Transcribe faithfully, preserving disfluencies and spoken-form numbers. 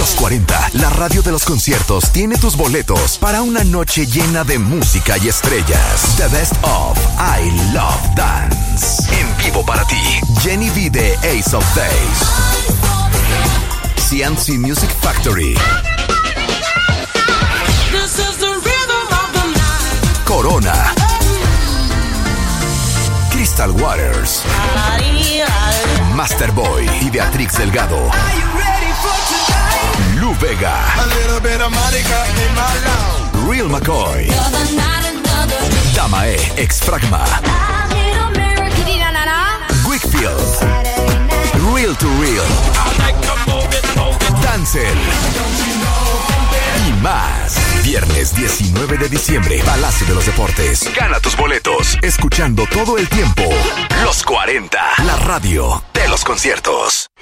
Los cuarenta, la radio de los conciertos, tiene tus boletos para una noche llena de música y estrellas. The Best of I Love Dance. En vivo para ti, Jenny V de Ace of Base. C and C Music Factory. Corona. Crystal Waters. Masterboy y Beatrix Delgado. Lou Vega. Real McCoy. Damae, ex Fragma. Wickfield. Real to Real. Dancel. Y más. Viernes diecinueve de diciembre, Palacio de los Deportes. Gana tus boletos escuchando todo el tiempo Los cuarenta, la radio de los conciertos.